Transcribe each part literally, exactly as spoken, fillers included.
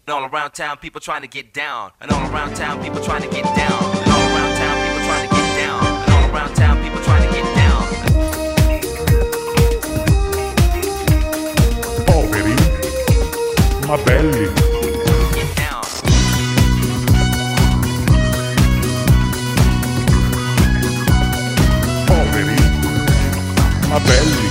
And all around town, people trying to get down. And all around town, people trying to get down. And all around town, people trying to get down. And all around town, people trying to get down. Poveri, ma belli. Get down. Poveri, ma belli.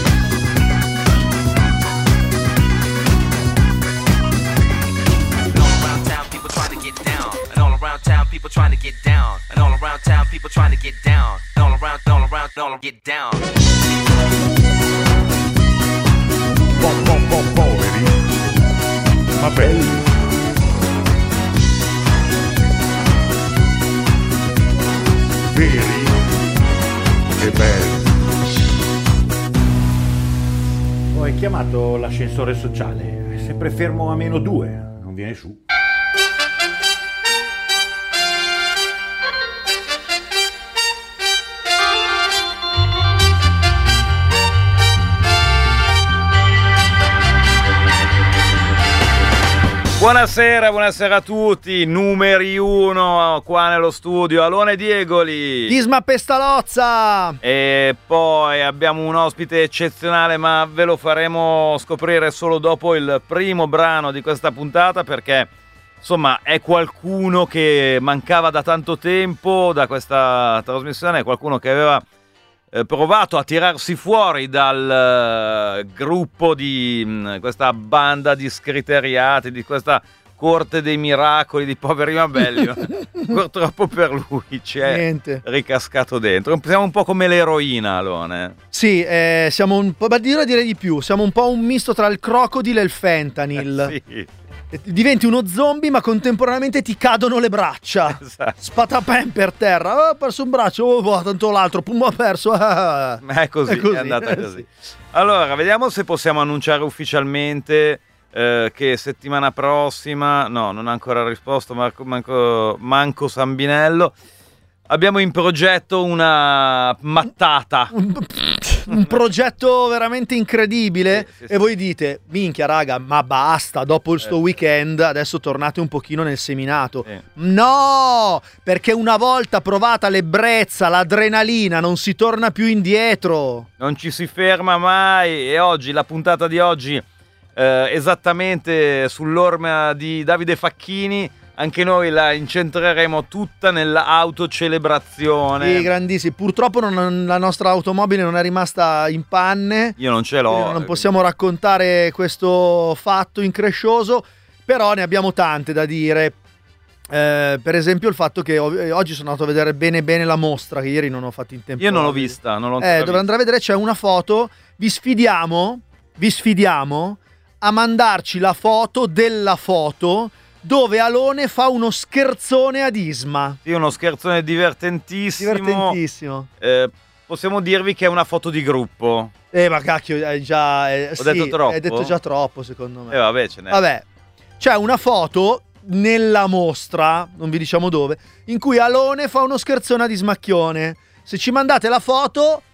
People trying to get down, and all around town, people trying to get down, and all around, all around, all get down. Po, po, po, poveri, ma belli. Veri e belli. Oh, hai chiamato l'ascensore sociale, è sempre fermo a meno due, non viene su. Buonasera, buonasera a tutti, numeri uno qua nello studio, Alone Diegoli. Disma Pestalozza. E poi abbiamo un ospite eccezionale, ma ve lo faremo scoprire solo dopo il primo brano di questa puntata, perché insomma è qualcuno che mancava da tanto tempo da questa trasmissione, è qualcuno che aveva eh, provato a tirarsi fuori dal uh, gruppo di mh, questa banda di scriteriati, di questa corte dei miracoli di poveri ma belli. Purtroppo per lui ci è Niente. ricascato dentro. Siamo un po' come l'eroina, Alone. Sì, eh, siamo un po', direi dire di più, siamo un po' un misto tra il crocodile e il fentanyl. Sì. Diventi uno zombie, ma contemporaneamente ti cadono le braccia. Esatto. Spatapen per terra. Oh, ho perso un braccio, oh, tanto l'altro, pum, ho perso. Ma è così, è, così, è andata eh, così. Sì. Allora, vediamo se possiamo annunciare ufficialmente eh, che settimana prossima, no, non ha ancora risposto Marco, manco, manco Sambinello, abbiamo in progetto una mattata. Un progetto veramente incredibile. Sì, sì, sì. E voi dite, minchia raga, ma basta, dopo il sto Eh. weekend adesso tornate un pochino nel seminato. Sì. No, perché una volta provata l'ebbrezza, l'adrenalina, non si torna più indietro. Non ci si ferma mai. E oggi, la puntata di oggi, eh, esattamente sull'orma di Davide Facchini, anche noi la incentreremo tutta nell'autocelebrazione. Sì, grandissimi. Purtroppo non- la nostra automobile non è rimasta in panne. Io non ce l'ho. Quindi non possiamo raccontare questo fatto increscioso, però ne abbiamo tante da dire. Eh, per esempio il fatto che ov- oggi sono andato a vedere bene bene la mostra, che ieri non ho fatto in tempo. Io non l'ho vista, non l'ho ancora Eh, vista. dovrei andare a vedere, c'è una foto. Vi sfidiamo, vi sfidiamo a mandarci la foto della foto dove Alone fa uno scherzone ad Isma. Sì, uno scherzone divertentissimo. Divertentissimo. Eh, possiamo dirvi che è una foto di gruppo. Eh, ma cacchio, è già. eh, Ho sì, detto troppo? Hai detto già troppo, secondo me. E eh, vabbè, ce n'è. Vabbè, c'è una foto nella mostra, non vi diciamo dove, in cui Alone fa uno scherzone ad Ismacchione. Se ci mandate la foto,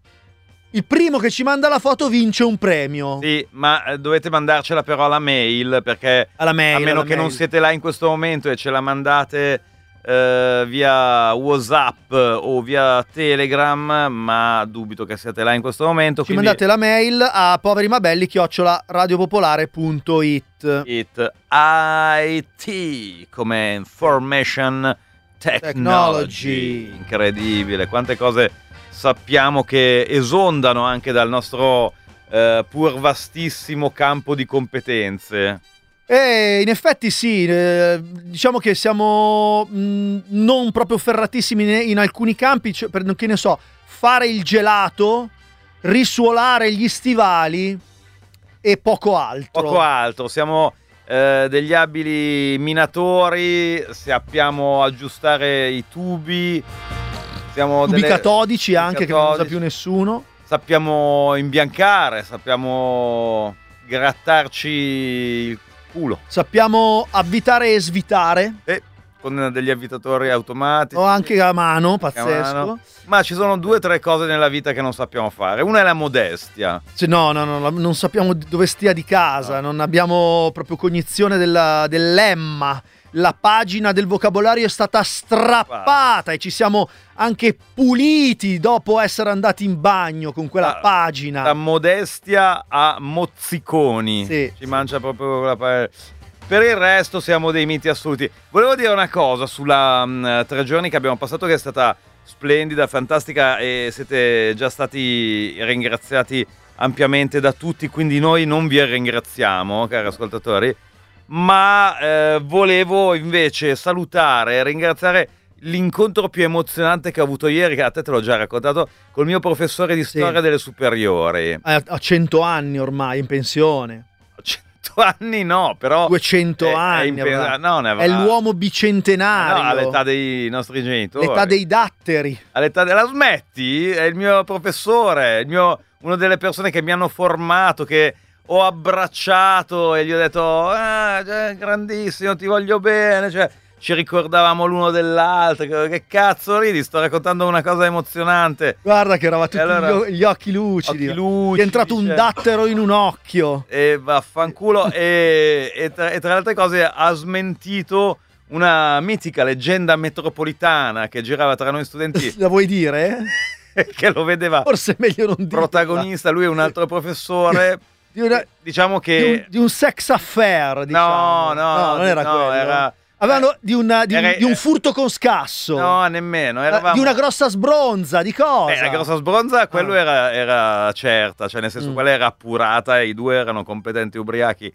il primo che ci manda la foto vince un premio. Sì, ma eh, dovete mandarcela però alla mail, perché Alla mail, a meno alla che mail. non siete là in questo momento e ce la mandate eh, via WhatsApp o via Telegram, ma dubito che siate là in questo momento. Ci quindi mandate la mail a poverimabelli chiocciola radiopopolare punto it. it I T come Information Technology. Technology. Incredibile, quante cose sappiamo che esondano anche dal nostro eh, pur vastissimo campo di competenze. E in effetti sì, eh, diciamo che siamo mh, non proprio ferratissimi in, in alcuni campi, cioè, per, che ne so, fare il gelato, risuolare gli stivali e poco altro. Poco altro, siamo eh, degli abili minatori, sappiamo aggiustare i tubi, siamo Tubi delle- catodici tubi anche che non usa catodici. più nessuno. Sappiamo imbiancare, sappiamo grattarci il culo. Sappiamo avvitare e svitare. E con degli avvitatori automatici. O anche a mano, a pazzesco. mano. Ma ci sono due o tre cose nella vita che non sappiamo fare. Una è la modestia. Cioè, no, no, no, non sappiamo dove stia di casa, non abbiamo proprio cognizione della- del lemma. La pagina del vocabolario è stata strappata e ci siamo anche puliti dopo essere andati in bagno con quella Da- pagina. Da modestia a mozziconi. Sì. Ci mangia proprio la pa- Per il resto siamo dei miti assoluti. Volevo dire una cosa sulla mh, tre giorni che abbiamo passato, che è stata splendida, fantastica, e siete già stati ringraziati ampiamente da tutti, quindi noi non vi ringraziamo, cari ascoltatori, ma eh, volevo invece salutare e ringraziare l'incontro più emozionante che ho avuto ieri, che a te te l'ho già raccontato, col mio professore di Sì. storia delle superiori. Ha ha cento anni ormai, in pensione. cento anni no, però duecento è- è anni. impe- ormai. no, ne avrà- È l'uomo Ah, bicentenario. no, all'età dei nostri genitori. L'età dei datteri. All'età della smetti? È il mio professore, il mio, una delle persone che mi hanno formato, che ho abbracciato e gli ho detto ah, cioè, grandissimo, ti voglio bene, cioè ci ricordavamo l'uno dell'altro. Che, che cazzo ridi? Sto raccontando una cosa emozionante. Guarda che eravate tutti E allora- gli o- gli occhi lucidi. Occhi lucidi, Ti è entrato un cioè. dattero in un occhio. E vaffanculo. e, e, tra, e tra le altre cose ha smentito una mitica leggenda metropolitana che girava tra noi studenti, La vuoi dire? che lo vedeva Forse è meglio non dire. protagonista, lui e un altro professore. Di, una- Diciamo di un, che di un sex affair, diciamo. no, no, non era no, quello. era- Avevano di, una- di un, era- di un furto con scasso. no, nemmeno. Eh, Eravamo... Di una grossa sbronza, di cosa? Beh, la grossa sbronza, quello Ah. era, era certa, cioè nel senso Mm. quella era appurata e i due erano competenti ubriachi.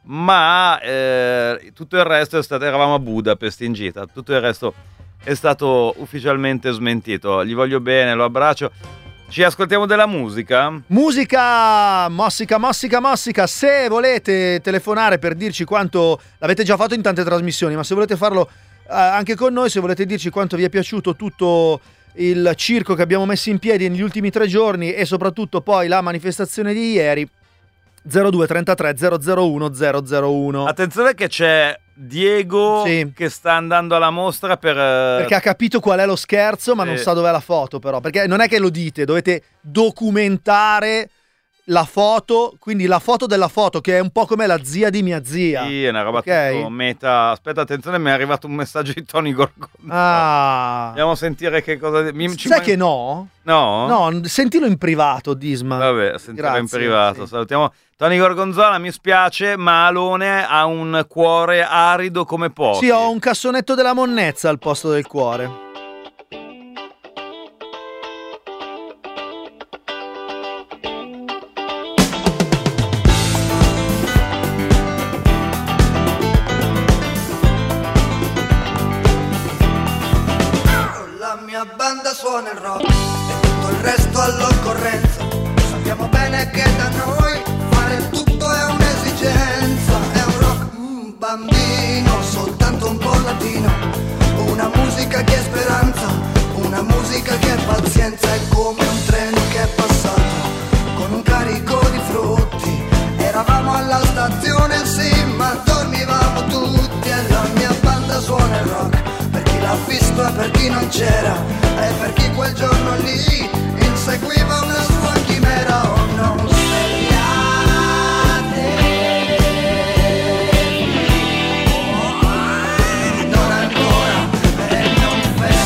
Ma eh, tutto il resto è stato, eravamo a Budapest in gita, tutto il resto è stato ufficialmente smentito. Gli voglio bene, lo abbraccio. Ci ascoltiamo della musica? Musica, mossica, mossica, mossica. Se volete telefonare per dirci quanto, l'avete già fatto in tante trasmissioni, ma se volete farlo eh, anche con noi, se volete dirci quanto vi è piaciuto tutto il circo che abbiamo messo in piedi negli ultimi tre giorni e soprattutto poi la manifestazione di ieri, zero due trentatré zero zero uno zero zero uno. Attenzione che c'è Diego Sì. che sta andando alla mostra per... eh, Perché ha capito qual è lo scherzo, ma Sì. non sa dov'è la foto, però. Perché non è che lo dite, dovete documentare la foto, quindi la foto della foto, che è un po' come la zia di mia zia. Sì, è una roba Ok. tutto meta. Aspetta, attenzione, mi è arrivato un messaggio di Tony Gorgonzola. Ah. Andiamo a sentire che cosa... Mi, ci Sai man- che no? No? No, sentilo in privato, Disma. Vabbè, sentirò in Grazie, privato. sì. Salutiamo Tony Gorgonzola, mi spiace, ma Alone ha un cuore arido come pochi. Sì, ho un cassonetto della monnezza al posto del cuore. La mia banda suona il rock e tutto il resto all'occorrenza. Sappiamo bene che da noi fare tutto è un'esigenza. È un rock mm, bambino, soltanto un po' latino. Una musica che è speranza, una musica che è pazienza. È come un treno che è passato con un carico di frutti. Eravamo alla stazione, sì, ma dormivamo tutti. E la mia banda suona il rock per chi l'ha visto e per chi non c'era, e per chi quel giorno lì inseguiva una sua chimera. Oh, non svegliate, non ancora, e non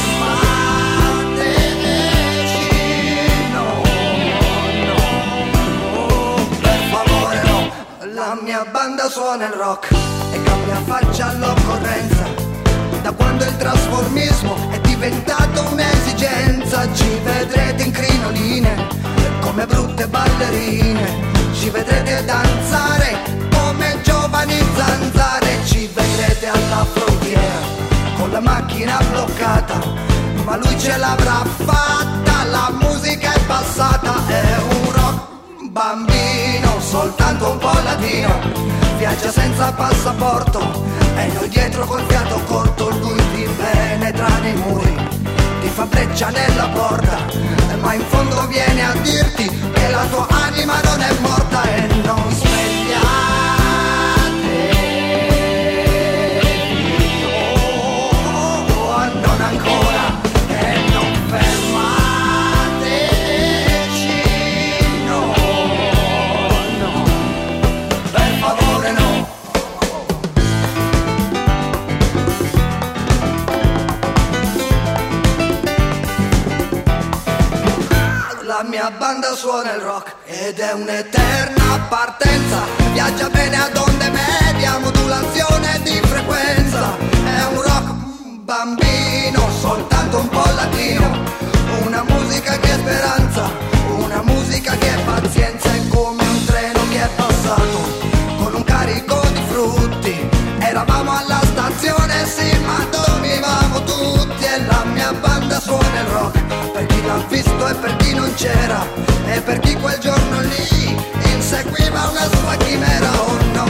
fermateci, no, no, no, per favore no. La mia banda suona il rock e cambia faccia all'occorrenza. Da quando il trasformismo è diventato un'esigenza, ci vedrete in crinoline come brutte ballerine, ci vedrete danzare come giovani zanzare, ci vedrete alla frontiera con la macchina bloccata, ma lui ce l'avrà fatta, la musica è passata, è un rock bambino, soltanto un po' latino, viaggia senza passaporto e noi dietro col fiato corto. Lui ti penetra nei muri, ti fa breccia nella porta, ma in fondo viene a dirti che la tua anima non è morta. E non svegliate, oh, la mia banda suona il rock ed è un'eterna partenza. Viaggia bene ad onde medie, modulazione di frequenza. È un rock bambino, soltanto un po' latino. Una musica che è speranza, una musica che è pazienza. È come un treno che è passato con un carico di frutti. Eravamo alla stazione, sì, ma dormivamo tutti. E la mia banda suona il rock, per chi l'ha visto e per chi non c'era, e per chi quel giorno lì inseguiva una sua chimera. Oh no,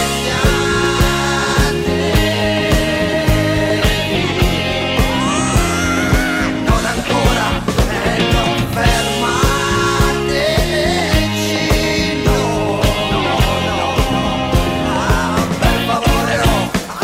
non ancora, e non fermateci, no, no, no, no, ah, per favore no.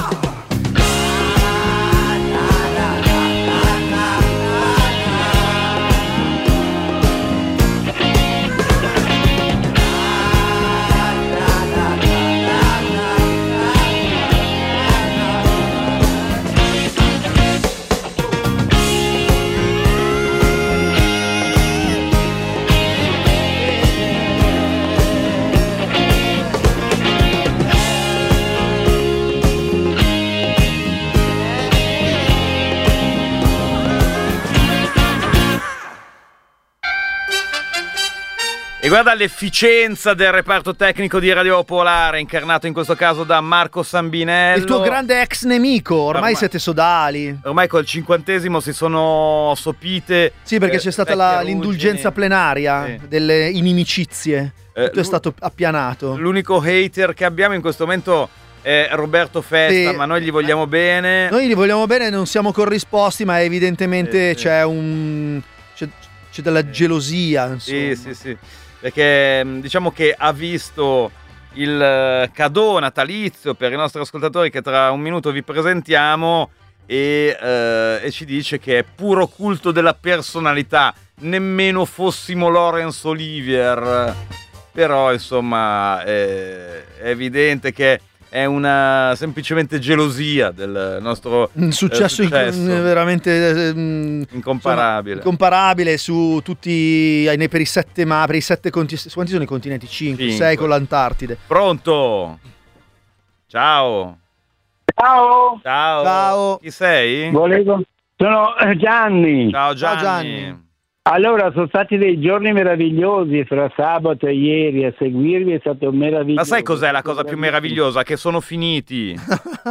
E guarda l'efficienza del reparto tecnico di Radio Popolare, incarnato in questo caso da Marco Sambinello. Il tuo grande ex nemico, ormai, Ormai- siete sodali. Ormai col cinquantesimo si sono sopite. Sì, perché eh, c'è stata vecchie la- ruggini. l'indulgenza plenaria Sì. delle inimicizie. Eh, Tutto è lu- stato appianato. L'unico hater che abbiamo in questo momento è Roberto Festa, Sì. ma noi gli vogliamo bene. Noi li vogliamo bene, non siamo corrisposti, ma evidentemente Sì, sì. c'è un c'è, c'è della gelosia, insomma. Sì, sì, sì. Perché mh, diciamo che ha visto il eh, cadeau natalizio per i nostri ascoltatori che tra un minuto vi presentiamo e, eh, e ci dice che è puro culto della personalità, nemmeno fossimo Laurence Olivier. Però insomma è, è evidente che è una semplicemente gelosia del nostro Un successo, eh, inc- successo. veramente ehm, Incomparabile. insomma, incomparabile su tutti ai- per i sette ma per i sette continenti. Quanti sono i continenti? cinque, Cinque. sei con l'Antartide. Pronto? Ciao. Ciao, Ciao. Ciao. Chi sei? volevo... sono eh, Gianni. Ciao Gianni. Gianni. Allora, sono stati dei giorni meravigliosi fra sabato e ieri, a seguirvi è stato meraviglioso. Ma sai cos'è la cosa più meravigliosa? Che sono finiti.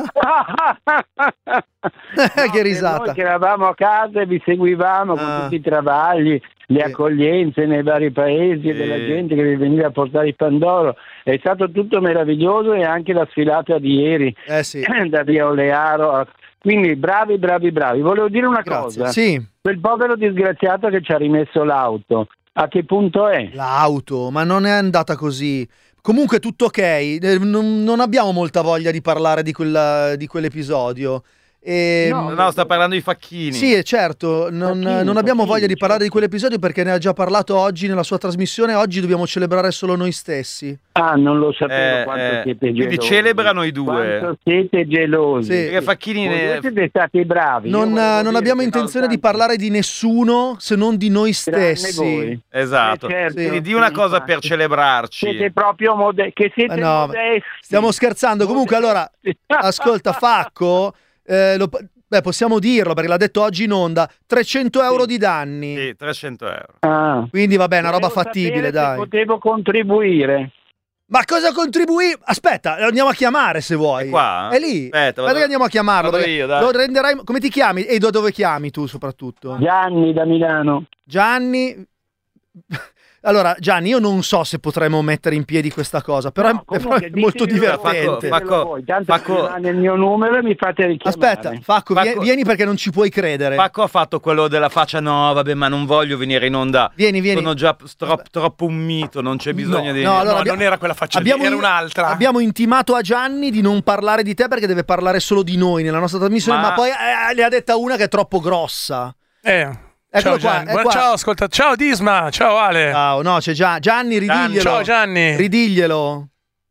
Che risata. Noi che eravamo a casa e vi seguivamo con Ah. tutti i travagli, le Sì. accoglienze nei vari paesi e Sì. della gente che vi veniva a portare il Pandoro. È stato tutto meraviglioso e anche la sfilata di ieri Eh sì. da via Olearo. a- Quindi bravi, bravi, bravi. Volevo dire una Grazie. cosa. Sì, Quel povero disgraziato che ci ha rimesso l'auto, a che punto è? l'auto, ma non è andata così. Comunque tutto ok, eh, non, non abbiamo molta voglia di parlare di, quella, di quell'episodio. E, No, No, sta parlando di Facchini. Sì, è certo, non, Facchini, non abbiamo Facchini, voglia di parlare di certo. quell'episodio perché ne ha già parlato oggi nella sua trasmissione. Oggi dobbiamo celebrare solo noi stessi. Ah, non lo sapevo Eh, quanto eh, siete gelosi. quindi celebrano i due. Quanto siete gelosi. Sì. Perché Facchini Voi ne... due siete stati bravi. Non, Io volevo non dire abbiamo che intenzione di nonostante- parlare di nessuno se non di noi tranne stessi. voi. Esatto. Eh, certo. Quindi di una Sì, cosa infatti. per celebrarci. Siete proprio mode- che siete Ma no, modesti. Stiamo scherzando. Comunque, allora, ascolta, Facco, eh, lo- beh, possiamo dirlo perché l'ha detto oggi in onda: trecento euro di danni. Sì, trecento euro. Ah. Quindi, vabbè, è una roba Volevo fattibile, sapere se dai. potevo contribuire. Ma cosa contribuì? Aspetta, lo andiamo a chiamare se vuoi. È qua? È lì. Aspetta, vado- Guarda che andiamo a chiamarlo. vado perché io, dai. lo renderai. Come ti chiami? E da dove chiami tu, soprattutto? Gianni da Milano. Gianni. Allora, Gianni, io non so se potremmo mettere in piedi questa cosa, però, No, è, però comunque, è molto ditemi divertente. Facco- Ditelo voi, tanto Facco- rimane il mio numero e mi fate richiamare. Aspetta, Facco, Facco- vie- vieni perché non ci puoi credere. Pacco ha fatto quello della faccia, no, vabbè, ma non voglio venire in onda. Vieni, vieni. Sono già tro- troppo un mito, non c'è bisogno di... No, allora No, abbia- non era quella faccia lì, abbiamo era in- un'altra. Abbiamo intimato a Gianni di non parlare di te perché deve parlare solo di noi nella nostra trasmissione, ma, Ma- poi eh, ne ha detta una che è troppo grossa. Eh. Eccolo Ciao qua, Gianni, è Buona- qua. ciao, ascolta, ciao Disma, ciao Ale. Ciao, no, c'è Gia- Gianni, ridiglielo. Ciao Gianni. Ridiglielo.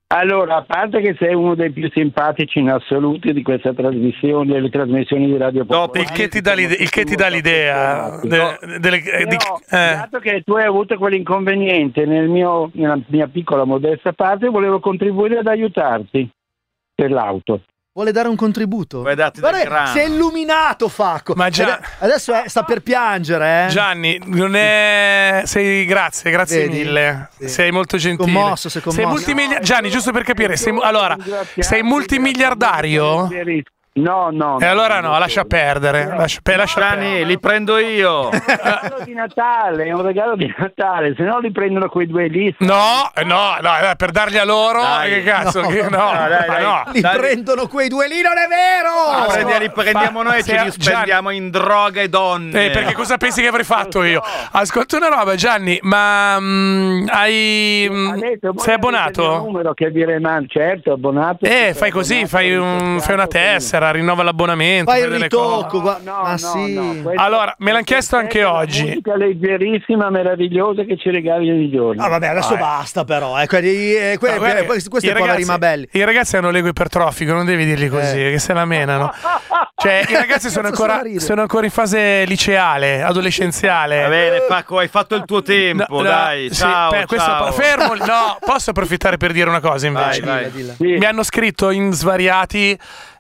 Allora, a parte che sei uno dei più simpatici in assoluto di questa trasmissione, delle trasmissioni di Radio Popolare. Il che ti dà l'idea, il che ti dà l'idea de- delle- eh, di- Però, eh. dato che tu hai avuto quell'inconveniente nel mio, nella mia piccola modesta parte, volevo contribuire ad aiutarti per l'auto. Vuole dare un contributo? Vuoi darti del Guarda, grano. si è illuminato, Facco. Ma già- Ade- Adesso è- sta per piangere, eh. Gianni, non è. Sei grazie, grazie Vedi? mille. Sì. Sei molto gentile. Commosso, sei commosso. multimili- Gianni, giusto per capire, sei, allora, sei multimiliardario? No, no. E allora no, lascia perdere. Lascia, pe- lascia Gianni, perdere. li prendo io. È un regalo di Natale, è un regalo di Natale, se no li prendono quei due lì. No, no, no, eh, per darli a loro, Dai. che cazzo? No, che, no, no, dai, ma dai. no. Li Dai. prendono quei due lì, non è vero! Ah, Prendi- no. li prendiamo noi e ce Fa- li spendiamo in droga e donne. Eh, perché cosa pensi che avrei fatto io? Ascolta una roba, Gianni, ma mm, hai mm, Adesso, voi sei avete il mio abbonato? numero che vi rimane, certo, abbonato. Eh, Sei fai così, abbonato, fai, un, ricercato, fai una tessera, rinnova l'abbonamento. Fai il delle ritocco, cose. gua- No, ma no, sì. no, questo- Allora, me l'hanno chiesto anche è una oggi. musica leggerissima, meravigliosa che ci regali ogni giorno. Ah, vabbè, adesso Vai. basta, però. Eh, quelli, eh, que- No, guarda, questi questi i poveri ragazzi- Mabelli. I ragazzi hanno l'ego ipertrofico, non devi dirgli così, Eh. che se la menano. Cioè, i ragazzi sono Cazzo, sono ancora, a ridere. sono ancora in fase liceale, adolescenziale. Va bene, Facco, hai fatto il tuo tempo, No, no, dai. sì, Ciao, beh, questo- ciao. fermo, no, posso approfittare per dire una cosa invece? Vai, vai. Dilla, dilla. Sì. Mi hanno scritto in svariati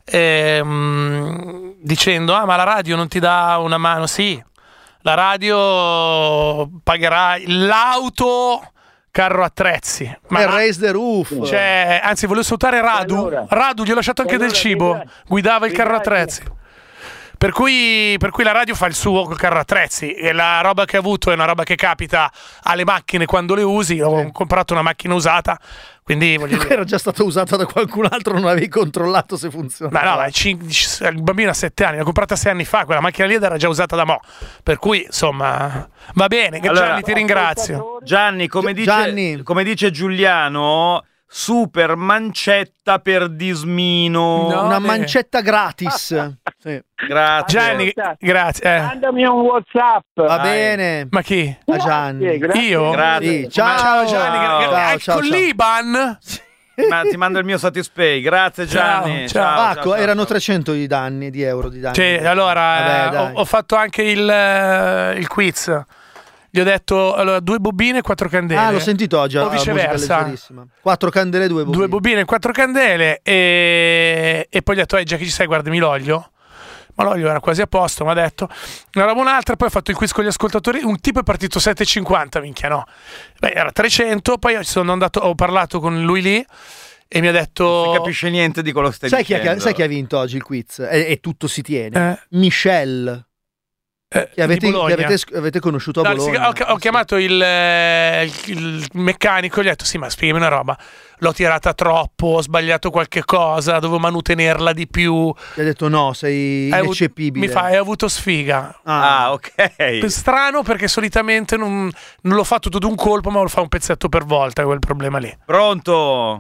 ehm, dicendo: ah, ma la radio non ti dà una mano? Sì, la radio pagherà l'auto carro attrezzi. Ma E raise the roof. cioè, anzi, volevo salutare Radu. allora? Radu gli ho lasciato anche E allora del cibo. vedrai- Guidava il carro vedrai- attrezzi. Per cui, per cui la radio fa il suo col carro attrezzi e la roba che ha avuto è una roba che capita alle macchine quando le usi. Ho comprato una macchina usata, quindi voglio dire. Era già stata usata da qualcun altro, non avevi controllato se Ma funzionava. no, ma il cin- il bambino ha sette anni, l'ho comprata sei anni fa, quella macchina lì era già usata da mo'. Per cui, insomma, va bene. Allora- Gianni, ti ringrazio. Gianni, come Gi- dice, Gianni. come dice Giuliano, super mancetta per Dismino. No. Una beh. mancetta gratis. Sì. Grazie. Gianni, Ascolta. grazie. Eh. Mandami un WhatsApp. Va Dai. bene. Ma chi? A Gianni. Grazie. Io? Grazie. Sì, ciao. Ciao Gianni, gra- Ciao, gra- ciao, con ciao. l'Iban? Ma ti mando il mio Satispay. Grazie Gianni. Ciao, ciao. Pacco, erano trecento di danni, di euro di danni. Cioè, allora Vabbè, eh, dai. ho, ho fatto anche il, eh, il quiz. Gli ho detto allora, due bobine e quattro candele. Ah, l'ho sentito oggi. O la musica viceversa. leggerissima. Quattro candele, due bobine. Due bobine e quattro candele. E, e poi gli ho detto, eh, già che ci sei, guardami l'olio. Ma l'olio era quasi a posto, mi ha detto. Una roba un'altra, poi ho fatto il quiz con gli ascoltatori. Un tipo è partito sette e cinquanta, minchia, no. Beh, era trecento. Poi io sono andato, ho parlato con lui lì e mi ha detto. Non si capisce niente di quello che stai Sai chi, è che, dicendo. sai chi ha vinto oggi il quiz? E, e tutto si tiene. Eh, Michel, eh, che avete, di Bologna. che avete, avete conosciuto a No, sì, Bologna. ho, ho chiamato il, eh, il- il meccanico e gli ho detto: sì, ma spiegami una roba. L'ho tirata troppo, ho sbagliato qualche cosa, dovevo manutenerla di più. Gli ha detto no, sei Hai avuto- ineccepibile. mi fa, hai avuto sfiga. Ah, Ah, ok. Strano perché solitamente non, non l'ho fatto tutto d'un colpo, ma lo fa un pezzetto per volta, quel problema lì. Pronto?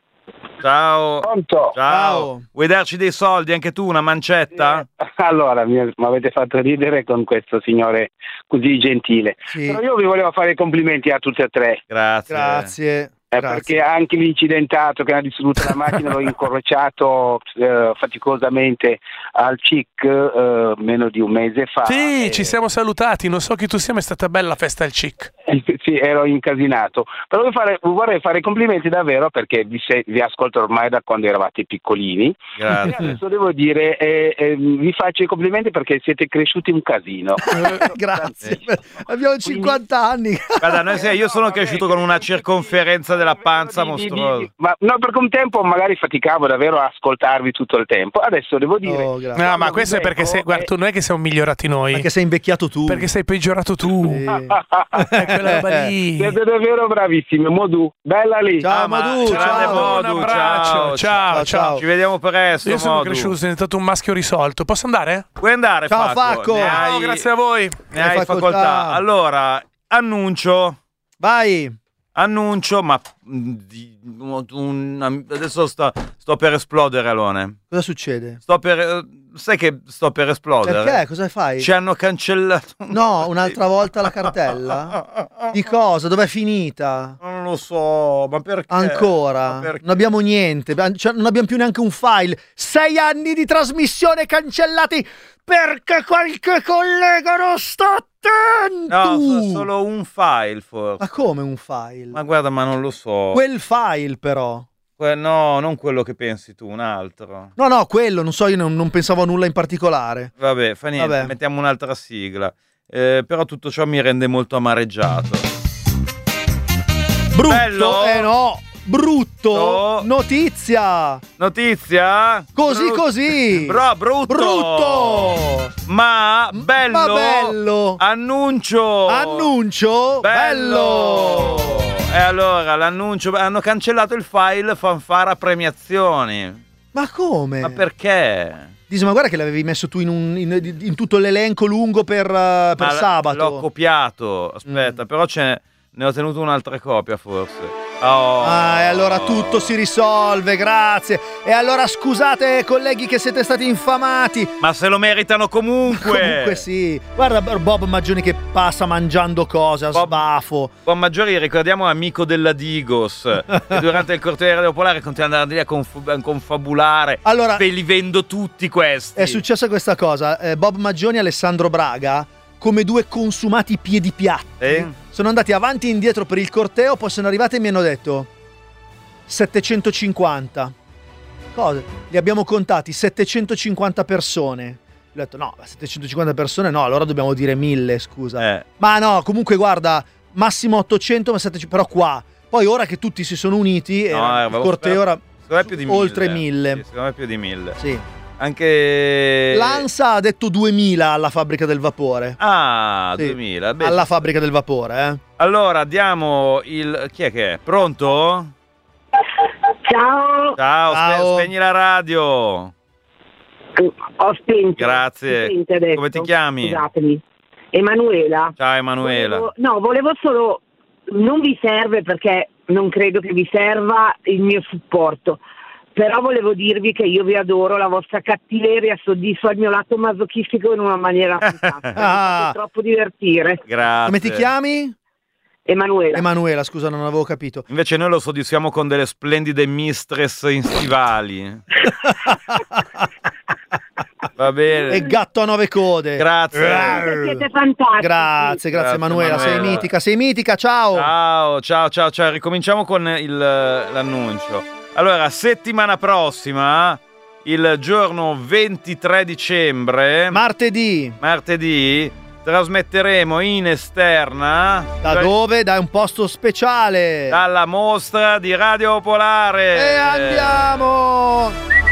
Ciao. Pronto? Ciao. Ciao. Vuoi darci dei soldi anche tu, una mancetta? Allora, mi mi avete fatto ridere con questo signore così gentile. sì. Però io vi volevo fare i complimenti a tutti e tre. Grazie. Grazie. Eh, Grazie. perché anche l'incidentato che ha distrutto la macchina l'ho incrociato eh, faticosamente al C I C eh, meno di un mese fa. Sì, e- ci siamo salutati. Non so chi tu sia, ma è stata bella la festa al C I C. eh, sì, ero incasinato. Però vi fare- vi vorrei fare i complimenti davvero perché vi, se- vi ascolto ormai da quando eravate piccolini. E Grazie. adesso devo dire, eh, eh, vi faccio i complimenti perché siete cresciuti un casino. Grazie. Abbiamo cinquanta anni. Guarda, noi se- io sono cresciuto con una circonferenza della panza Di- di- di- mostruosa. Ma no, perché un tempo magari faticavo davvero a ascoltarvi tutto il tempo. Adesso devo dire, Oh, grazie. No, ma Quando questo è vi perché leggo, sei, guarda, eh, tu non è che siamo migliorati noi. Perché sei invecchiato tu. Perché sei peggiorato tu. Sì. È quella roba lì. siete davvero bravissimi. Modu, bella lì. Ciao, Ah, ma- Madu, grande ciao. Modu, Un abbraccio. ciao, Ciao, ciao. ciao. Ci vediamo presto. Io sono Modu. cresciuto, sono diventato un maschio risolto. Posso andare? Puoi andare, Ciao, Facco. Facco. Ne Ciao, hai- grazie a voi. Ne hai facoltà. facoltà. Allora, annuncio. Vai. Annuncio, ma mm, di- un- un- adesso sto, sto per esplodere, Alone. Cosa succede? Sto per. sai che sto per esplodere? Perché? Cosa fai? Ci hanno cancellato. No, un'altra volta la cartella? Di cosa? Dov'è finita? Non lo so, ma perché? Ancora? Ma perché? Non abbiamo niente, cioè, non abbiamo più neanche un file. Sei anni di trasmissione cancellati perché qualche collega non sta attento. No, so- solo un file forse. Ma come un file? Ma guarda, ma non lo so. Quel file però. Que- no, non quello che pensi tu, un altro. No, no, quello, non so, io non, non pensavo a nulla in particolare. Vabbè, fa niente, Vabbè. mettiamo un'altra sigla. Eh, però tutto ciò mi rende molto amareggiato. Brutto? Bello? Eh no, brutto. No. Notizia. Notizia? Così Brut- così. Bro, brutto. Brutto. Ma bello. Ma bello. Annuncio. Annuncio. Bello. E allora, l'annuncio, hanno cancellato il file fanfara premiazioni. Ma come? Ma perché? Dice, ma guarda che l'avevi messo tu in, un, in, in tutto l'elenco lungo per, uh, per Ma l- sabato. L'ho copiato, aspetta, Mm. però ce ne, ne ho tenuto un'altra copia forse. Oh. Ah, e allora tutto si risolve, grazie. E allora scusate colleghi che siete stati infamati. Ma se lo meritano comunque. Comunque sì. Guarda Bob Maggioni che passa mangiando cose a Bob- sbafo. Buon Maggiori, ricordiamo amico della Digos, che durante il cortile radiopolare continua ad andare lì a, conf- a confabulare. Allora- Ve li vendo tutti questi. È successa questa cosa. Eh, Bob Maggioni e Alessandro Braga, come due consumati piedi piatti, Eh? sono andati avanti e indietro per il corteo, poi sono arrivati e mi hanno detto settecentocinquanta. Cosa? Li abbiamo contati settecentocinquanta persone. Ho detto no, settecentocinquanta persone no, allora dobbiamo dire mille, scusa. Eh. Ma no, comunque guarda, massimo ottocento, ma settecento, però qua. Poi ora che tutti si sono uniti, No, era- il avevo corteo sperato- era secondo me più di mille. oltre mille. Sì, secondo me più di mille. Sì. Anche L'ANSA ha detto duemila alla fabbrica del vapore. Ah, Sì, duemila. Beh, alla fabbrica del vapore, eh. allora diamo il chi è che è? Pronto? Ciao, Ciao, spe- Ciao. spegni la radio. ho spento. Grazie. Si sente adesso. Come ti chiami? Scusatemi. Emanuela. Ciao Emanuela. Volevo- no, volevo solo, non vi serve perché non credo che vi serva il mio supporto, però volevo dirvi che io vi adoro, la vostra cattiveria soddisfa il mio lato masochistico in una maniera fantastica. Mi fate troppo divertire. Grazie. Come ti chiami? Emanuela. Emanuela, scusa, non avevo capito. Invece noi lo soddisfiamo con delle splendide mistress in stivali. Va bene. E gatto a nove code. Grazie. Siete, siete fantastici. Grazie, grazie, Grazie, Emanuela, sei Emanuela. mitica, sei mitica, ciao. Ciao, ciao, ciao, ciao. Ricominciamo con il, l'annuncio. Allora, settimana prossima, il giorno ventitré dicembre, Martedì, martedì, trasmetteremo in esterna da cioè dove? Da un posto speciale. dalla mostra di Radio Popolare. E andiamo.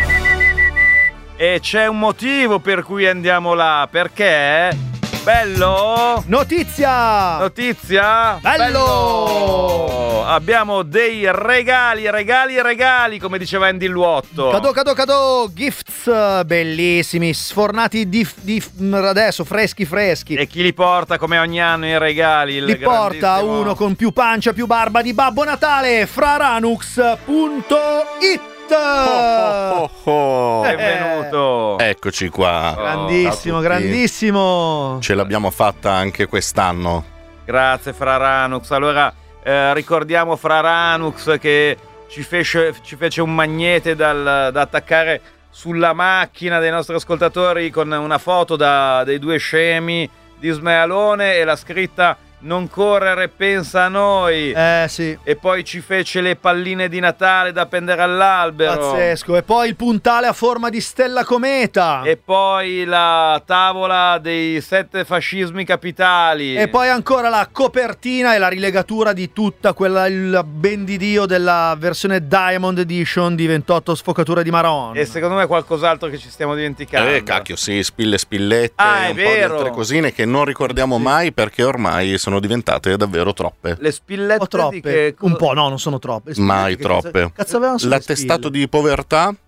E c'è un motivo per cui andiamo là, perché bello Notizia. notizia Bello! abbiamo dei regali regali regali come diceva Andy Luotto. Cadò, cadò, cadò, gifts bellissimi, sfornati di, di adesso, freschi, freschi. E chi li porta come ogni anno i regali? Il Li porta grandissimo- uno con più pancia, più barba di Babbo Natale, fraranux punto it. Oh, oh, oh. Benvenuto. Eccoci qua. Grandissimo, Ciao a tutti. grandissimo. Ce l'abbiamo fatta anche quest'anno. Grazie Fra Ranux. Allora eh, ricordiamo Fra Ranux che ci fece, ci fece un magnete dal- da attaccare sulla macchina dei nostri ascoltatori con una foto da, dei due scemi di Smealone e la scritta "Non correre, pensa a noi". Eh sì, E poi ci fece le palline di Natale da appendere all'albero. pazzesco. E poi il puntale a forma di stella cometa. E poi la tavola dei sette fascismi capitali. E poi ancora la copertina e la rilegatura di tutta quella, il ben di Dio della versione Diamond Edition di ventotto sfocature di Marron. E secondo me qualcos'altro che ci stiamo dimenticando. Eh, cacchio, sì, spille spillette, Ah, è un po' vero. di altre cosine che non ricordiamo mai perché ormai sono diventate davvero troppe. Le spillette Un po' troppe. di che... Un po', no, non sono troppe. Le Mai spillette, che troppe. Cazzo, cazzo avevano sulle L'attestato spille? di povertà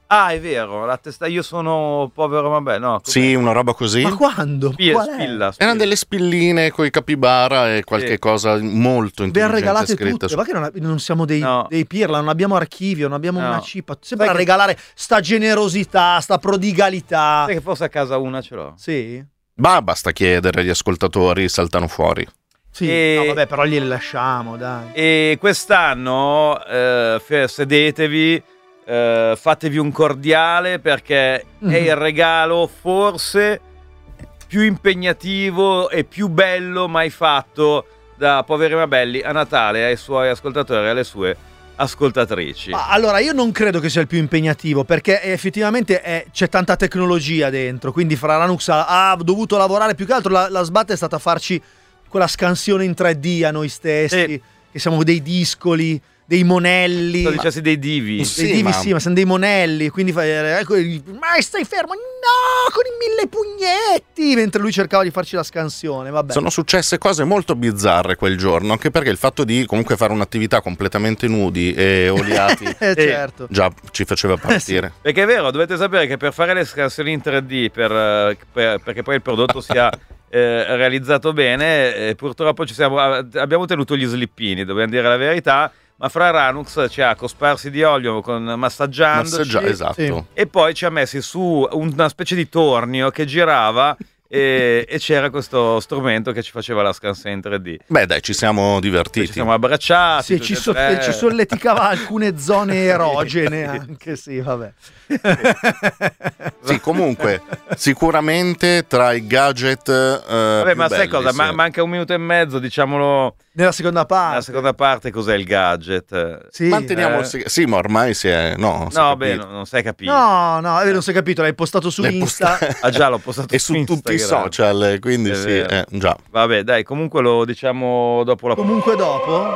Ah, è vero, la testa io sono povero, vabbè, no. Sì, una roba così. Ma quando? Spilla, Qual è? spilla, spilla. Erano delle spilline coi capibara e qualche Sì. cosa molto Le intelligente regalate scritta tutte, su- ma che non, non siamo dei, No. dei pirla, non abbiamo archivio, non abbiamo No. una cipa. Sembra Sai che- regalare sta generosità, sta prodigalità. Sai che forse a casa una ce l'ho. Sì? Ma basta chiedere, gli ascoltatori saltano fuori. Sì, E- no, vabbè, però gliele lasciamo, dai. E quest'anno eh, fe- sedetevi, eh, fatevi un cordiale perché Mhm. è il regalo forse più impegnativo e più bello mai fatto da Poveri ma Belli a Natale ai suoi ascoltatori e alle sue ascoltatrici. Ma allora, io non credo che sia il più impegnativo, perché effettivamente è- c'è tanta tecnologia dentro, quindi Fra Ranux ha, ha dovuto lavorare più che altro, la, la sbatta è stata farci quella scansione in tre D a noi stessi, Sì. che siamo dei discoli, dei monelli. Se dicessi dei divi. Dei Sì, divi ma- sì, ma siamo dei monelli, quindi fai, ecco, il- ma stai fermo, no, con i mille pugnetti, mentre lui cercava di farci la scansione, vabbè. Sono successe cose molto bizzarre quel giorno, anche perché il fatto di comunque fare un'attività completamente nudi e oliati Eh, certo. già ci faceva partire. Perché è vero, dovete sapere che per fare le scansioni in tre D, per, eh, per- perché poi il prodotto sia eh, realizzato bene, eh, purtroppo ci siamo, abbiamo tenuto gli slippini, dobbiamo dire la verità, ma Fra Ranux ci ha cosparsi di olio con massaggiandoci, Massaggia- esatto. sì. e poi ci ha messi su una specie di tornio che girava e, e c'era questo strumento che ci faceva la scansione in tre D. Beh, dai, ci siamo Poi divertiti. ci siamo abbracciati. Sì, tutti ci, e so- tre. ci solleticava alcune zone erogene anche, sì, vabbè. Sì, comunque, sicuramente tra i gadget. eh, Vabbè, più ma sai belli, cosa? sì. Ma- manca un minuto e mezzo, diciamolo. Nella seconda parte. La seconda parte cos'è il gadget? Sì. Manteniamo eh. il seg- Sì, ma ormai si è. No, si è No, capito. beh, non, non sei capito. No, no, eh, non si è capito, l'hai postato su L'hai Insta. posta- Ah già, l'ho postato e su tutti i Instagram. social, eh, quindi È sì, vero. eh, già. Vabbè, dai, comunque lo diciamo dopo la Comunque dopo.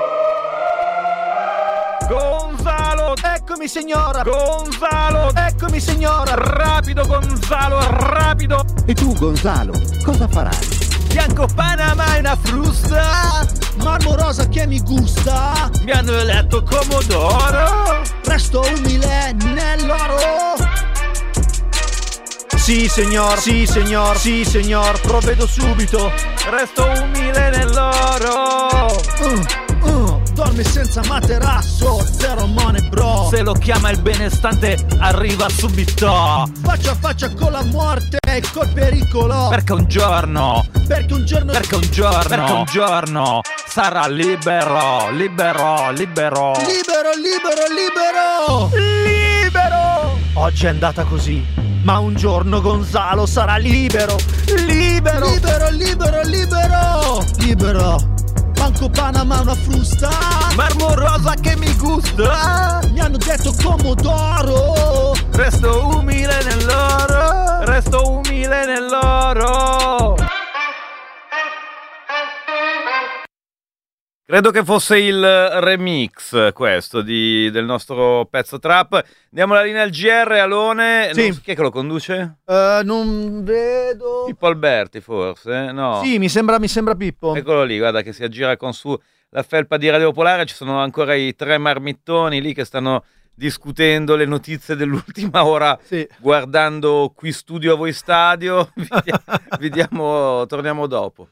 Gonzalo, Eccomi signora. Gonzalo, Eccomi signora. rapido Gonzalo, rapido. E tu, Gonzalo, cosa farai? Bianco Panama è una frusta. Marmo rosa che mi gusta. Mi hanno eletto Comodoro. Resto umile nell'oro. Sì signor, sì signor, sì signor, provvedo subito. Resto umile nell'oro. Uh, uh, dorme senza materasso, zero money bro. Se lo chiama il benestante arriva subito. Faccia a faccia con la morte e col pericolo. Perché un giorno, Perché un giorno perché un giorno, perché un giorno sarà libero, libero, libero. libero, libero, libero. Libero. Oggi è andata così, ma un giorno Gonzalo sarà libero. Libero. Libero, libero, libero. Libero. Banco Panama una frusta. Marmo rosa che mi gusta. Mi hanno detto Comodoro. Resto umile nell'oro. Resto umile nell'oro. Credo che fosse il remix questo di, del nostro pezzo trap. Diamo la linea al G R, Alone. Sì. Non- chi è che lo conduce? Eh, non vedo. Pippo Alberti forse? No. Sì, mi sembra, mi sembra Pippo. Eccolo lì, guarda che si aggira con su la felpa di Radio Popolare. Ci sono ancora i tre marmittoni lì che stanno discutendo le notizie dell'ultima ora, Sì. guardando qui studio a voi stadio. Vediamo, vediamo, torniamo dopo.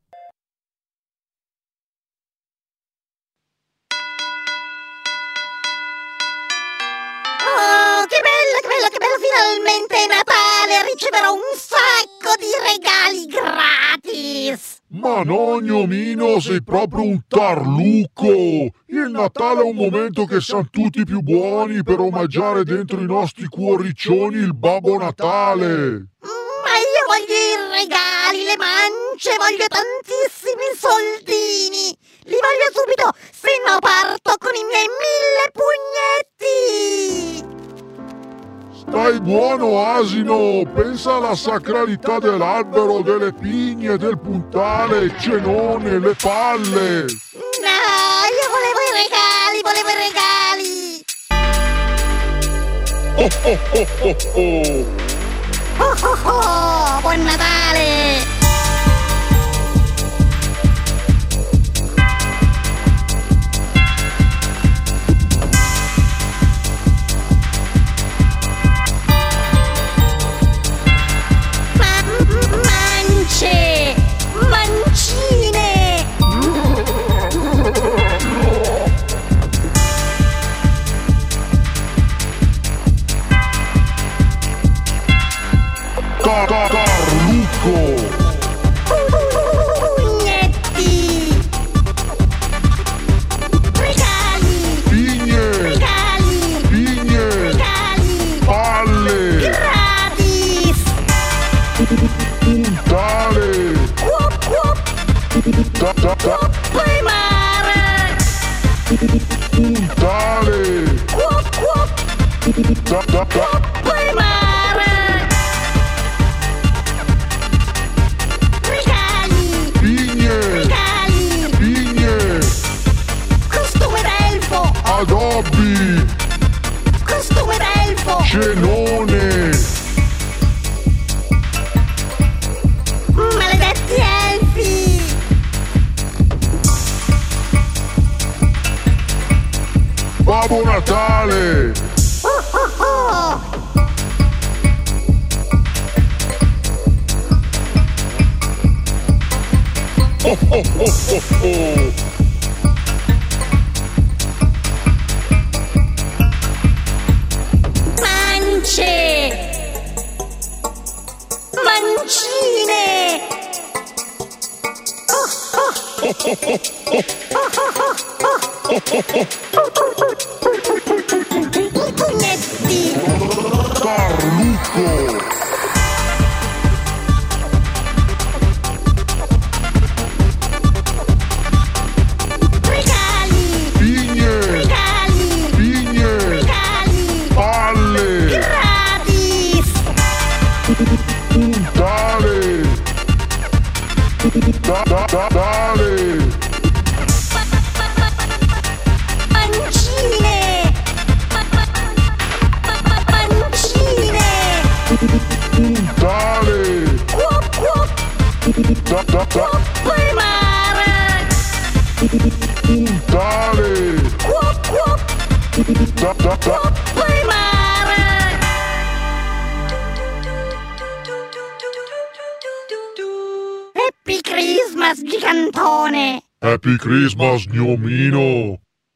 Oh, che bello, che bello, che bello, finalmente è Natale, riceverò un sacco di regali gratis. Ma no, gnomino, sei proprio un tarlucco! Il Natale è un momento che sanno tutti più buoni per omaggiare dentro i nostri cuoriccioni il Babbo Natale! Ma io voglio i regali, le mance, voglio tantissimi soldini. Li voglio subito, se no parto con i miei mille pugnetti. Stai buono, asino! Pensa alla sacralità dell'albero, delle pigne, del puntale, il cenone, le palle! No, io volevo i regali, volevo i regali. Oh oh oh oh oh! Oh oh oh, buon Natale! Carlucco. Pugnetti. Regali. Pigne. Regali. Pigne. Regali. Palle. Gratis. Puntale. Cuop, cuop. Ta, ta, ta. Poi mare. Puntale. Cuop, cuop. Ta, ta, ta. Poi mare. Regali. Pigne. Regali. Pigne. Costume d'elfo. Adobe. Costume d'elfo. Cenone. Maledetti elfi. Babbo Natale. Oh oh oh. Oh oh oh oh oh. Mance. Mancine. Oh oh. I pugnetti. Carlucco. Regali. Pigne. Regali. Pigne. Regali. Palle. Gratis. Puntale. Da, da, da, dale. Mancine. Mancine. Puntale. Cuop, cuop. Da, da, da. Poi mare. Puntale. Cuop, cuop. Da, da, da. Poi mare. Happy Christmas, gigantone. Happy Christmas, gnomino.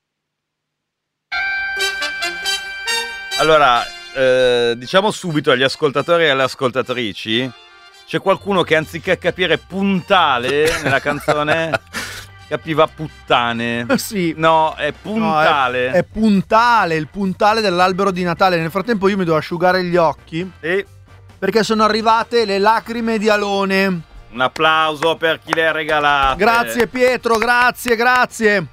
Allora, eh, diciamo subito agli ascoltatori e alle ascoltatrici, c'è qualcuno che anziché capire puntale nella canzone capiva puttane. Sì. No, è puntale. No, è, è puntale, il puntale dell'albero di Natale. Nel frattempo io mi devo asciugare gli occhi. Sì. Perché sono arrivate le lacrime di Alone. Un applauso per chi le ha regalate. Grazie Pietro, grazie, grazie.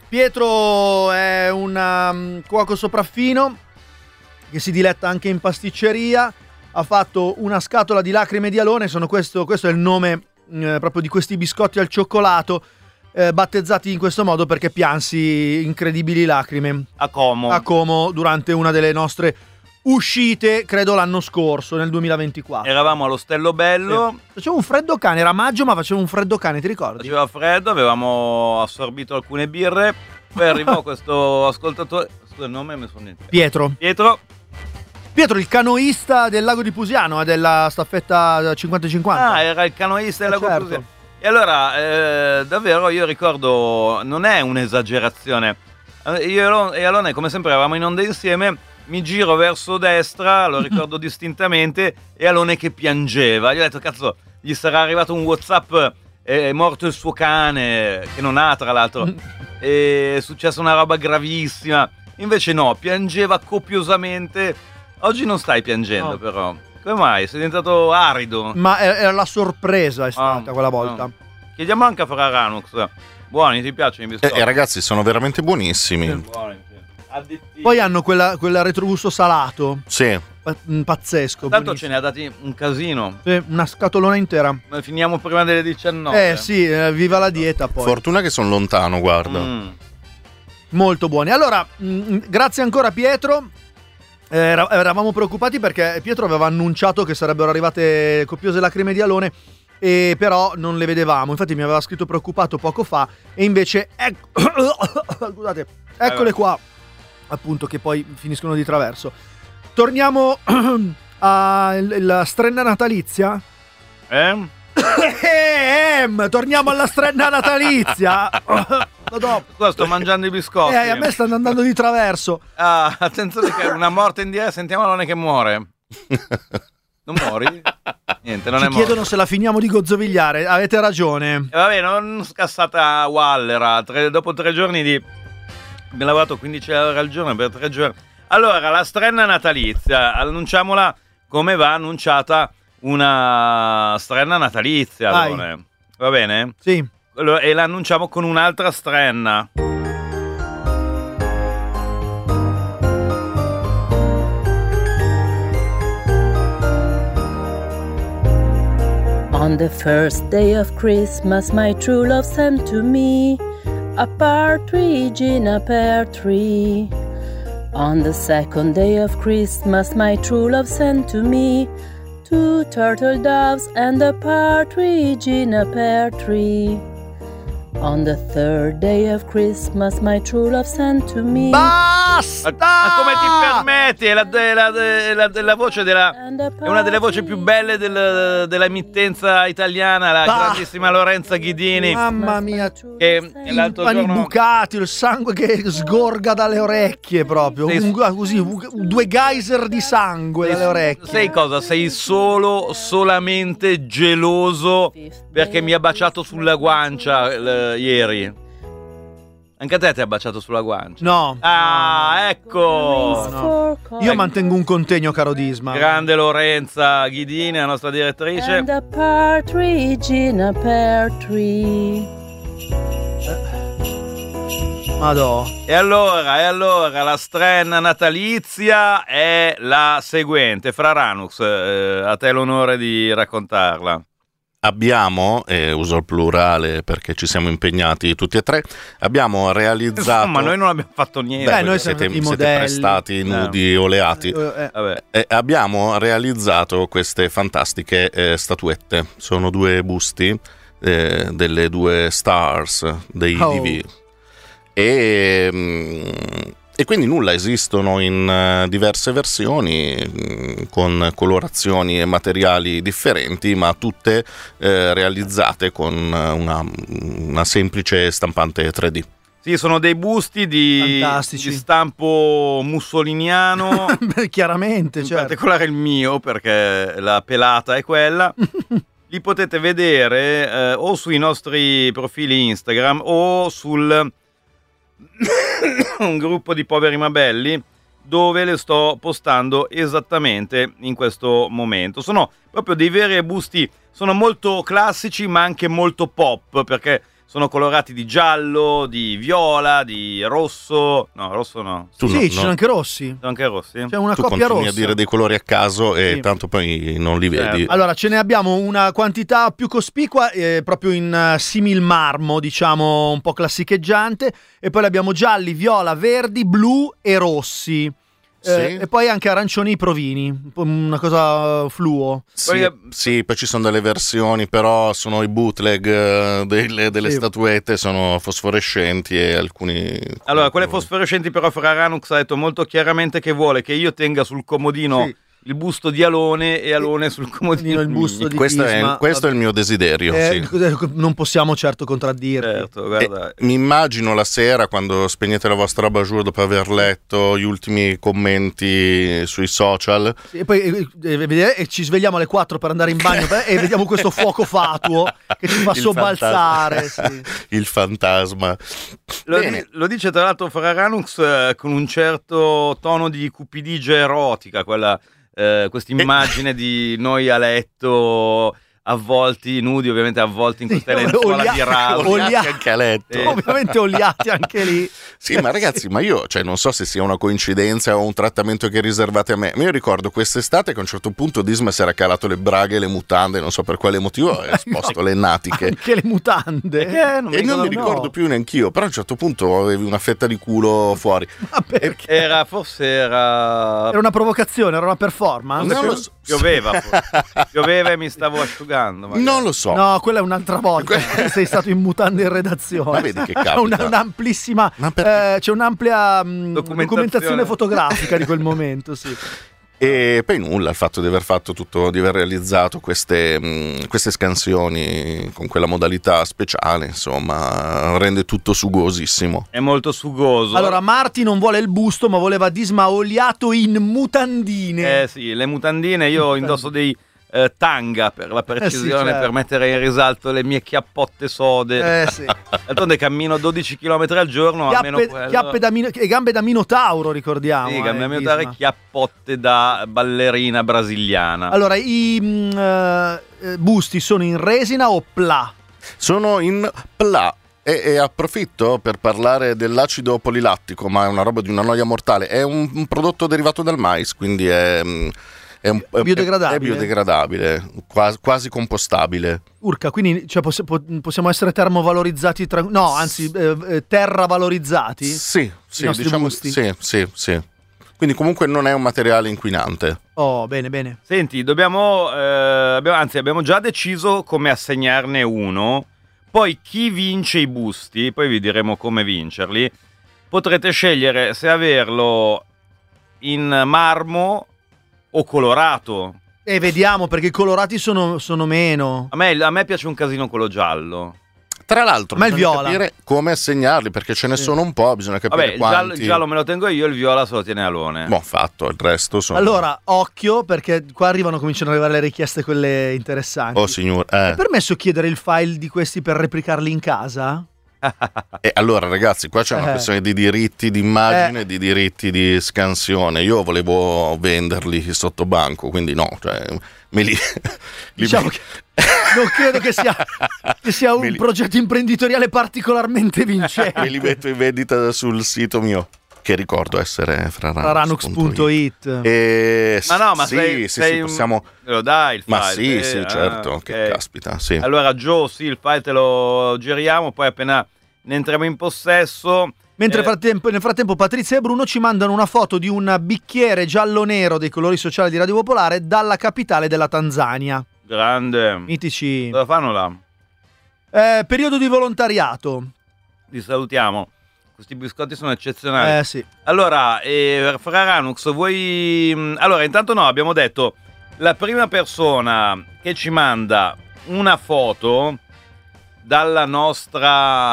Pietro è un um, cuoco sopraffino che si diletta anche in pasticceria. Ha fatto una scatola di lacrime di Alone. Sono questo, questo è il nome eh, proprio di questi biscotti al cioccolato, eh, battezzati in questo modo perché piansi incredibili lacrime a Como. a Como durante una delle nostre uscite, credo l'anno scorso, nel duemilaventiquattro. Eravamo all'Ostello Bello. Sì. Faceva un freddo cane, era maggio ma faceva un freddo cane, ti ricordi? Faceva freddo, avevamo assorbito alcune birre. Poi arrivò questo ascoltatore. Scusa, il nome mi sono niente. Pietro. Pietro. Pietro, il canoista del lago di Pusiano, della staffetta cinquanta cinquanta. Ah, era il canoista del Eh, lago certo. Pusiano. E allora, eh, davvero, io ricordo, non è un'esagerazione. Eh, Io e Alone, come sempre, eravamo in onda insieme. Mi giro verso destra, lo ricordo distintamente, e Alone che piangeva. Gli ho detto, cazzo, gli sarà arrivato un WhatsApp, è morto il suo cane, che non ha tra l'altro, è successa una roba gravissima. Invece no, piangeva copiosamente. Oggi non stai piangendo, No. però. Come mai? Sei diventato arido? Ma era era la sorpresa, è stata Ah, quella volta. no. Chiediamo anche a Ferraranux. Buoni, ti piacciono i E biscotti? eh, ragazzi, sono veramente buonissimi. Buoni, sì. Additivi. Poi hanno quella, quella retrogusto salato, Sì. pa- mm, pazzesco. Tanto ce buonissimo. ne ha dati un casino. Sì, una scatolona intera. Noi finiamo prima delle diciannove. Eh sì, eh, viva la dieta poi. Fortuna che sono lontano, guarda. Mm. Molto buoni. Allora, mh, grazie ancora Pietro. Eh, era- eravamo preoccupati perché Pietro aveva annunciato che sarebbero arrivate copiose lacrime di Alone, e però non le vedevamo. Infatti mi aveva scritto preoccupato poco fa e invece ecco- scusate, eccole qua, appunto, che poi finiscono di traverso. Torniamo alla strenna natalizia. Eh? Ehm, torniamo alla strenna natalizia. Dopo. Qua sto mangiando i biscotti. Eh, a me stanno andando di traverso. Ah, attenzione che è una morte in diretta. Sentiamo Alone che muore. Non muori? Niente, non Ci è chiedono morto. se la finiamo di gozzovigliare. Avete ragione. E vabbè, non scassata Wallera. Tre, dopo tre giorni di... Abbiamo lavorato quindici ore al giorno per tre giorni. Allora, la strenna natalizia. Annunciamola come va annunciata una strenna natalizia. Vai. Allora. Va bene? Sì. Allora, e la annunciamo con un'altra strenna. On the first day of Christmas, my true love sent to me a partridge in a pear tree. On the second day of Christmas, my true love sent to me two turtle doves and a partridge in a pear tree. On the third day of Christmas, my true love sent to me. Basta! Ma come ti permetti? È la, è la, è la, è la voce della. È una delle voci più belle del, della emittenza italiana, la Bah. grandissima Lorenza Ghidini. Mamma mia. Che l'altro Pani giorno. bucati, il sangue che sgorga dalle orecchie proprio. Sì. Un- così, un- due geyser di sangue dalle orecchie. Sai cosa? Sei solo, solamente geloso perché mi ha baciato sulla guancia l- ieri. Anche a te ti ha baciato sulla guancia? No. Ah, ecco. No. Io mantengo un contegno, caro Disma. Grande Lorenza Ghidini, la nostra direttrice. And a partridge in a pear tree. Madò. E allora, e allora, la strenna natalizia è la seguente. Fra Ranux, eh, a te l'onore di raccontarla. Abbiamo, e uso il plurale perché ci siamo impegnati tutti e tre, abbiamo realizzato... Ma noi non abbiamo fatto niente. Beh, noi siete, i siete modelli. prestati, nudi, oleati. Eh, eh. Vabbè. E abbiamo realizzato queste fantastiche eh, statuette. Sono due busti eh, delle due stars dei Oh. D V. E, mm, e quindi nulla, esistono in eh, diverse versioni, mm, con colorazioni e materiali differenti, ma tutte eh, realizzate con una, una semplice stampante tre D. Sì, sono dei busti di, Fantastici. di stampo mussoliniano. Beh, chiaramente, In certo. particolare il mio, perché la pelata è quella. Li potete vedere eh, o sui nostri profili Instagram o sul un gruppo di poveri ma belli, dove le sto postando esattamente in questo momento. Sono proprio dei veri busti, sono molto classici ma anche molto pop, perché sono colorati di giallo, di viola, di rosso. No, rosso no. Tu Sì, no- ci no- sono anche rossi. Sono anche rossi. C'è una tu coppia continui rossa. a dire dei colori a caso e Sì. tanto poi non li vedi. Certo. Allora, ce ne abbiamo una quantità più cospicua, eh, proprio in eh, simil marmo, diciamo un po' classicheggiante, e poi abbiamo gialli, viola, verdi, blu e rossi. Eh, Sì. E poi anche arancioni provini, un po' una cosa fluo. Sì, Poi- sì, poi ci sono delle versioni, però sono i bootleg eh, delle, delle Sì. statuette, sono fosforescenti e alcuni... Allora, quelle fosforescenti però Fra Ranux ha detto molto chiaramente che vuole che io tenga sul comodino Sì. il busto di Alone e Alone sul comodino il busto di Questo, è, Disma. questo è il mio desiderio, Eh, sì. Non possiamo certo contraddirti. Certo, guarda. E mi immagino la sera, quando spegnete la vostra abajur dopo aver letto gli ultimi commenti sui social, E poi eh, eh, e ci svegliamo alle quattro per andare in bagno per- e vediamo questo fuoco fatuo che ci fa il sobbalzare. fantasma- Sì. il fantasma. Lo, Bene. di- lo dice tra l'altro Fra Ranux eh, con un certo tono di cupidigia erotica, quella eh, questa immagine di noi a letto avvolti, nudi, ovviamente avvolti in Sì, queste lenzuola olia- di raso. olia- Oliati anche a letto. Sì. Ovviamente oliati anche lì. Sì, ma ragazzi, ma io cioè, non so se sia una coincidenza o un trattamento che riservate a me, ma io ricordo quest'estate che a un certo punto Disma si era calato le braghe e le mutande, non so per quale motivo, ha esposto le natiche. Anche le mutande. Eh, non mi E non mi ricordo, ricordo più neanch'io, però a un certo punto avevi una fetta di culo fuori. Ma perché? Era, forse era... Era una provocazione, era una performance. Non lo so. Pioveva, forse. Pioveva e mi stavo asciugando. magari. Non lo so. No, quella è un'altra volta. Sei stato in mutande in redazione. Ma vedi che capita. Una, un'amplissima. Ma perché? eh, c'è un'ampia mh, Documentazione. documentazione fotografica di quel momento, sì. E poi nulla, il fatto di aver fatto tutto, di aver realizzato queste, mh, queste scansioni con quella modalità speciale, insomma, rende tutto sugosissimo. È molto sugoso. Allora, Marti non vuole il busto, ma voleva Disma oliato in mutandine. Eh sì, le mutandine, io indosso dei, eh, tanga per la precisione, Eh sì, certo. per mettere in risalto le mie chiappotte sode. Eh sì. D'altronde cammino dodici chilometri al giorno, almeno Chiappe, quello. chiappe da mino- e gambe da minotauro, ricordiamo. Sì, eh, gambe da minotauro Ghisma. e chiappotte da ballerina brasiliana. Allora, i mm, eh, eh, busti sono in resina o pla? Sono in pla. E, e approfitto per parlare dell'acido polilattico, ma è una roba di una noia mortale. È un, un prodotto derivato dal mais, quindi è, è, un, è Biodegradabile? È biodegradabile, quasi, quasi compostabile. Urca, quindi cioè, possi- po- possiamo essere termovalorizzati, tra- no, anzi, eh, eh, terravalorizzati? Sì, I sì, nostri diciamo, busti? sì, sì, sì. Quindi comunque non è un materiale inquinante. Oh, bene, bene. Senti, dobbiamo, eh, abbiamo, anzi abbiamo già deciso come assegnarne uno. Poi chi vince i busti, poi vi diremo come vincerli, potrete scegliere se averlo in marmo o colorato. E vediamo, perché i colorati sono, sono meno. A me, a me piace un casino quello giallo. Tra l'altro, Ma il bisogna viola. capire come assegnarli, perché ce ne Sì. sono un po', bisogna capire Vabbè, il giallo, quanti. il giallo me lo tengo io, il viola se lo tiene Alone. Boh, fatto, il resto sono. Allora, occhio, perché qua arrivano, cominciano ad arrivare le richieste, quelle interessanti. Oh signor, eh. È permesso chiedere il file di questi per replicarli in casa? E allora ragazzi, qua c'è una Eh. questione di diritti di immagine e di diritti di scansione. Io volevo venderli sotto banco, quindi no, cioè me li, li- Diciamo che non credo che sia, che sia un Me li- progetto imprenditoriale particolarmente vincente. me li metto in vendita sul sito mio, che ricordo essere Fraranux fraranux punto it. E Ma no, ma sì, sei, sì, sei sì, un- possiamo. Me lo dai il Ma file? sì, sì, Eh, certo, ah, che ok. caspita, sì. Allora Joe, sì, il file te lo giriamo, poi appena ne entriamo in possesso... Mentre eh, frattempo- nel frattempo Patrizia e Bruno ci mandano una foto di un bicchiere giallo-nero dei colori sociali di Radio Popolare dalla capitale della Tanzania. Grande. Mitici. Cosa fanno là? Eh, periodo di volontariato. Li salutiamo. Questi biscotti sono eccezionali. Eh sì. Allora, eh, Fraranux, vuoi... Allora, intanto no, abbiamo detto la prima persona che ci manda una foto dalla nostra...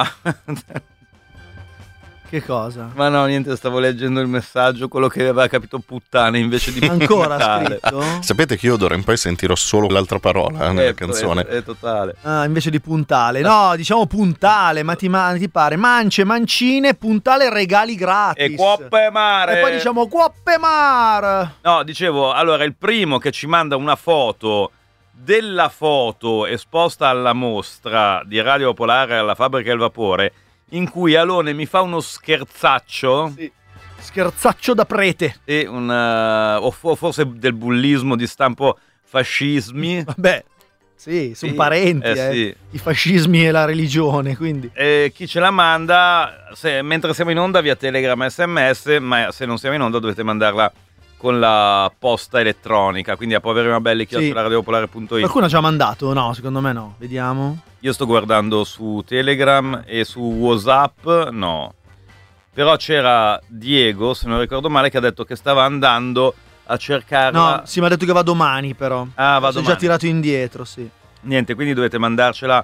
Che cosa? Ma no, niente, stavo leggendo il messaggio, quello che aveva capito puttane invece di Ancora Natale. scritto? Sapete che io d'ora in poi sentirò solo l'altra parola eh, nella Eh, canzone. È, è totale. Ah, invece di puntale. No, diciamo puntale, ma ti, ma- ti pare? Mance, mancine, puntale, regali gratis. E Cuoppe Mare. E poi diciamo Cuoppe Mar. No, dicevo, allora il primo che ci manda una foto della foto esposta alla mostra di Radio Popolare alla Fabbrica del Vapore, in cui Alone mi fa uno scherzaccio. Sì. Scherzaccio da prete. E un, eh, o fo- forse del bullismo di stampo fascismi. Vabbè, sì, sono Sì, parenti, eh, eh, sì. i fascismi e la religione, quindi. E chi ce la manda, se- mentre siamo in onda via Telegram e sms, ma se non siamo in onda dovete mandarla con la posta elettronica, quindi a poverimabelli chiocciola radiopopolare punto it. Qualcuno ha già mandato? No, secondo me no. Vediamo. Io sto guardando su Telegram e su WhatsApp, no. Però c'era Diego, se non ricordo male, che ha detto che stava andando a cercarla. No, sì, mi ha detto che va domani, però. Ah, va Si è domani. già tirato indietro, sì. Niente, quindi dovete mandarcela.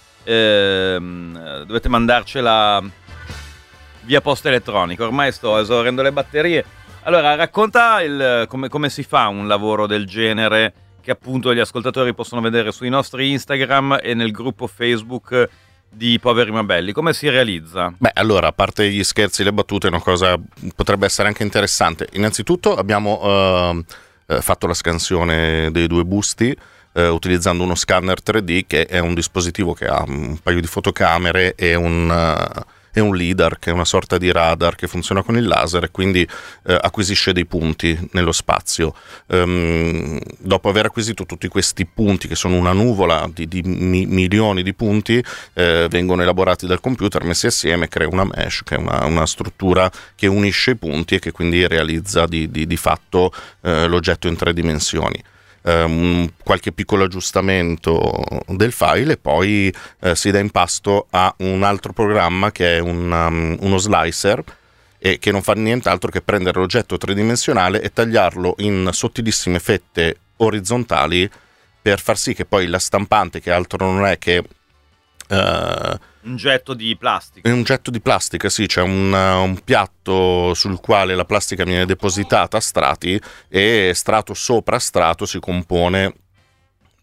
ehm, dovete mandarcela via posta elettronica. Ormai sto esaurendo le batterie. Allora, racconta il, come, come si fa un lavoro del genere, che appunto gli ascoltatori possono vedere sui nostri Instagram e nel gruppo Facebook di Poveri ma Belli. Come si realizza? Beh, allora, a parte gli scherzi e le battute, una cosa potrebbe essere anche interessante. Innanzitutto abbiamo eh, eh, fatto la scansione dei due busti eh, utilizzando uno scanner tre D, che è un dispositivo che ha un paio di fotocamere e un... Uh, è un LIDAR, che è una sorta di radar che funziona con il laser e quindi eh, acquisisce dei punti nello spazio. Um, dopo aver acquisito tutti questi punti, che sono una nuvola di, di mi- milioni di punti, eh, vengono elaborati dal computer, messi assieme, crea una mesh, che è una, una struttura che unisce i punti e che quindi realizza di, di, di fatto eh, l'oggetto in tre dimensioni. Um, qualche piccolo aggiustamento del file e poi uh, si dà in pasto a un altro programma che è un, um, uno slicer, e che non fa nient'altro che prendere l'oggetto tridimensionale e tagliarlo in sottilissime fette orizzontali, per far sì che poi la stampante, che altro non è che uh, Un getto di plastica. è un getto di plastica, sì, c'è un, un piatto sul quale la plastica viene depositata a strati, e strato sopra strato si compone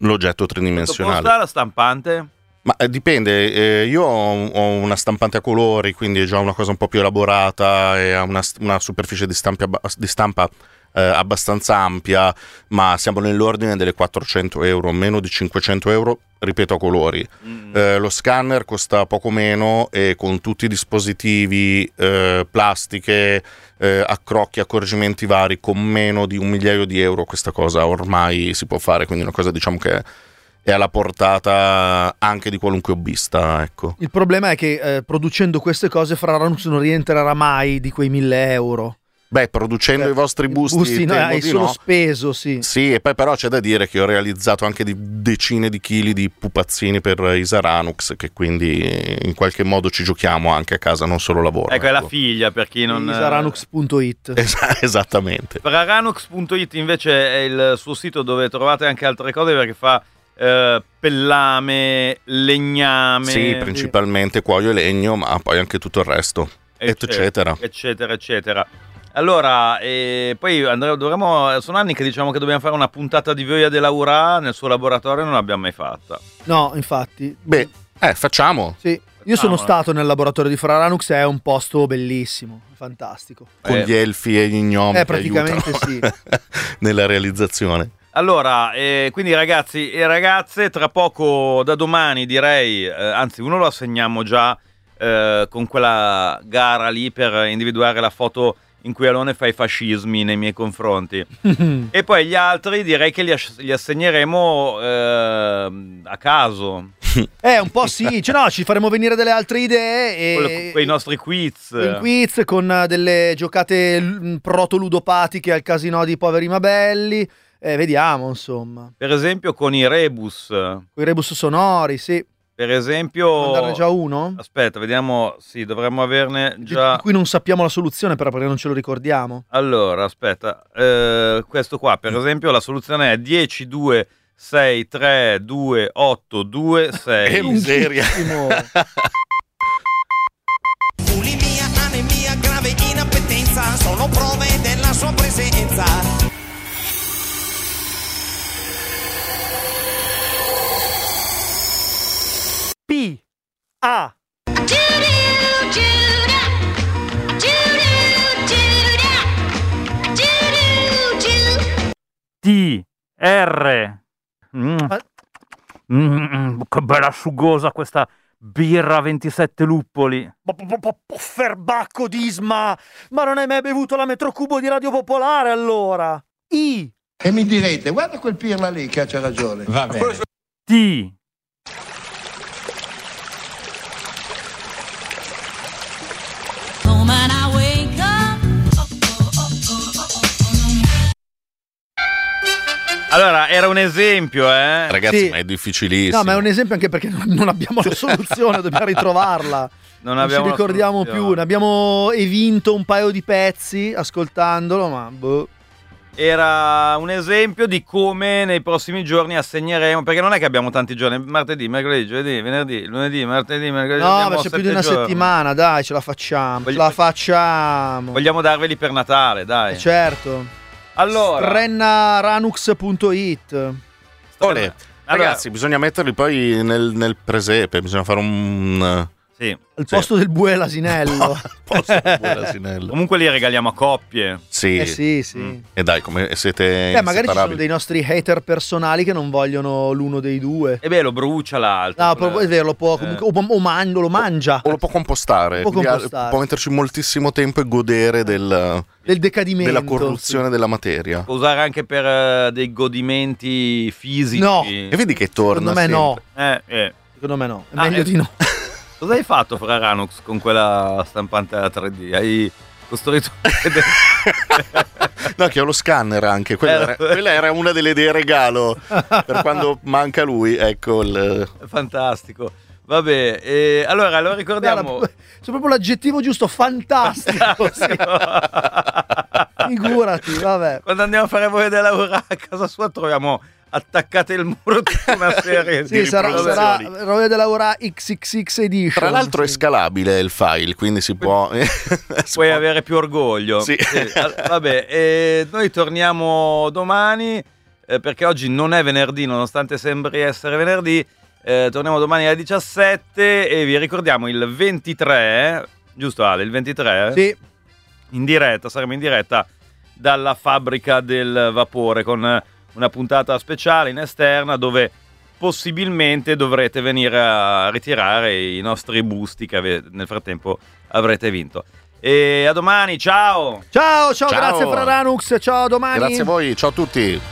l'oggetto tridimensionale. Quanto costa la stampante? Ma eh, dipende, eh, io ho, ho una stampante a colori, quindi è già una cosa un po' più elaborata e ha una, una superficie di, stampi abba- di stampa eh, abbastanza ampia, ma siamo nell'ordine delle quattrocento euro, meno di cinquecento euro, ripeto, a colori. Mm. Eh, lo scanner costa poco meno e con tutti i dispositivi, eh, plastiche, eh, accrocchi, accorgimenti vari, con meno di un migliaio di euro questa cosa ormai si può fare, quindi una cosa diciamo che è alla portata anche di qualunque hobbista, ecco. Il problema è che eh, producendo queste cose Fraranux non rientrerà mai di quei mille euro. Beh, producendo eh, i vostri busti, busti no, hai solo no. speso, sì. Sì, e poi però c'è da dire che ho realizzato anche di decine di chili di pupazzini per Isaranux, che quindi in qualche modo ci giochiamo anche a casa, non solo lavoro. Ecco, ecco. È la figlia per chi non... Isaranux punto it. Es- esattamente. Fraranux punto it invece è il suo sito dove trovate anche altre cose, perché fa Uh, pellame, legname, sì, principalmente cuoio e legno, ma poi anche tutto il resto, eccetera, eccetera, eccetera. Allora, e poi andremo, dovremo, sono anni che diciamo che dobbiamo fare una puntata di Vioia de Laura nel suo laboratorio, non l'abbiamo mai fatta. No, infatti. Beh, eh, facciamo. Sì, io sono stato nel laboratorio di Fraranux, è un posto bellissimo, fantastico. Con eh. gli elfi e gli gnomi eh, praticamente sì. nella realizzazione. Allora, eh, quindi ragazzi e ragazze, tra poco, da domani direi, eh, anzi uno lo assegniamo già eh, con quella gara lì per individuare la foto in cui Alone fa i fascismi nei miei confronti. E poi gli altri direi che li, ass- li assegneremo eh, a caso. Eh, un po' sì, cioè, no, ci faremo venire delle altre idee e Quello, quei nostri quiz. Un quiz con delle giocate l- proto-ludopatiche al casino di Poveri Mabelli. Eh, vediamo, insomma. Per esempio con i rebus. Con i rebus sonori, sì. Per esempio... Mandarne già uno? Aspetta, vediamo. Sì, dovremmo averne già... Di cui non sappiamo la soluzione, però, perché non ce lo ricordiamo. Allora, aspetta. Eh, questo qua, per esempio, la soluzione è dieci, due, sei, tre, due, otto, due, sei. Che miseria. Bulimia, anemia, grave inappetenza sono prove della sua presenza. P A T R mm. Mm, che bella sugosa questa birra ventisette luppoli. Ferbacco d'Isma, ma non hai mai bevuto la Metrocubo di Radio Popolare, allora? I E mi direte, guarda quel pirla lì che c'ha ragione. Va bene. T Allora, era un esempio, eh? Ragazzi, Sì. ma è difficilissimo. No, ma è un esempio anche perché non, non abbiamo la soluzione, dobbiamo ritrovarla. Non, Non abbiamo ci la ricordiamo soluzione. più, ne abbiamo evinto un paio di pezzi ascoltandolo, ma boh. Era un esempio di come nei prossimi giorni assegneremo, perché non è che abbiamo tanti giorni, martedì, mercoledì, giovedì, venerdì, lunedì, martedì, mercoledì. No, abbiamo ma c'è più sette di una giorni. settimana, dai, ce la facciamo, Voglio- ce la facciamo. Vogliamo darveli per Natale, dai. Certo. Allora, Strennaranux punto it. Olè. Ragazzi, bisogna metterli poi nel, nel presepe, bisogna fare un... Sì. Al Sì. posto del bue l'asinello. No, al posto del bue l'asinello. Comunque li regaliamo a coppie. Sì. Eh sì, sì. Mm. E dai, come siete Eh, magari ci sono inseparabili. dei nostri hater personali che non vogliono l'uno dei due. E beh, lo brucia l'altro. No, però è vero, lo può comunque, o, o man- lo mangia. O lo può compostare, Può quindi ha- compostare. può metterci moltissimo tempo e godere del, Del decadimento. della corruzione della materia. Può usare anche per eh, dei godimenti fisici. No. E vedi che torna Secondo me no. sempre. Eh, eh. Secondo me no. È Ah, meglio eh. di no. Cosa hai fatto, Fraranux, con quella stampante a tre D? Hai costruito... No, che ho lo scanner anche. Quella era, quella era una delle idee regalo per quando manca lui. Ecco il... Fantastico. Vabbè, eh, allora lo ricordiamo. Sono proprio l'aggettivo giusto, fantastico. sì. Figurati, vabbè. Quando andiamo a fare voi della Laura a casa sua troviamo attaccate il muro tutta una serie Sì, di sarà, sarà riproduzioni. Roya della Laura X X X Edition. Tra l'altro è scalabile il file, quindi si può... si Puoi può- avere più orgoglio. Sì. Sì, al- vabbè, eh, noi torniamo domani. eh, perché oggi non è venerdì, nonostante sembri essere venerdì. Eh, torniamo domani alle diciassette e vi ricordiamo il ventitré, giusto Ale, il ventitré? Sì. In diretta, saremo in diretta dalla fabbrica del vapore con una puntata speciale in esterna dove possibilmente dovrete venire a ritirare i nostri busti che ave- nel frattempo avrete vinto. E a domani, ciao! Ciao, ciao, Ciao. grazie Fra Ranux, ciao, a domani. Grazie a voi, ciao a tutti.